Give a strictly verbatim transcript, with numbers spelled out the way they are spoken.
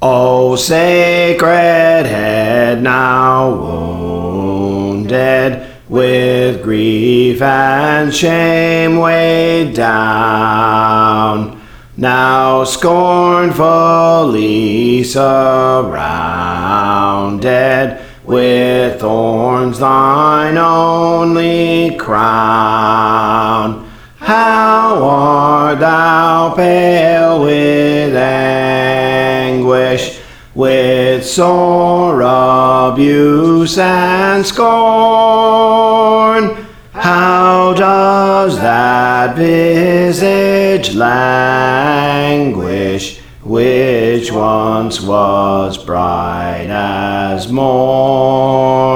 O sacred head, now wounded, with grief and shame weighed down, now scornfully surrounded, with thorns thine only crown. How art thou pale with anguish, with sore abuse and scorn? How does that visage languish, which once was bright as morn?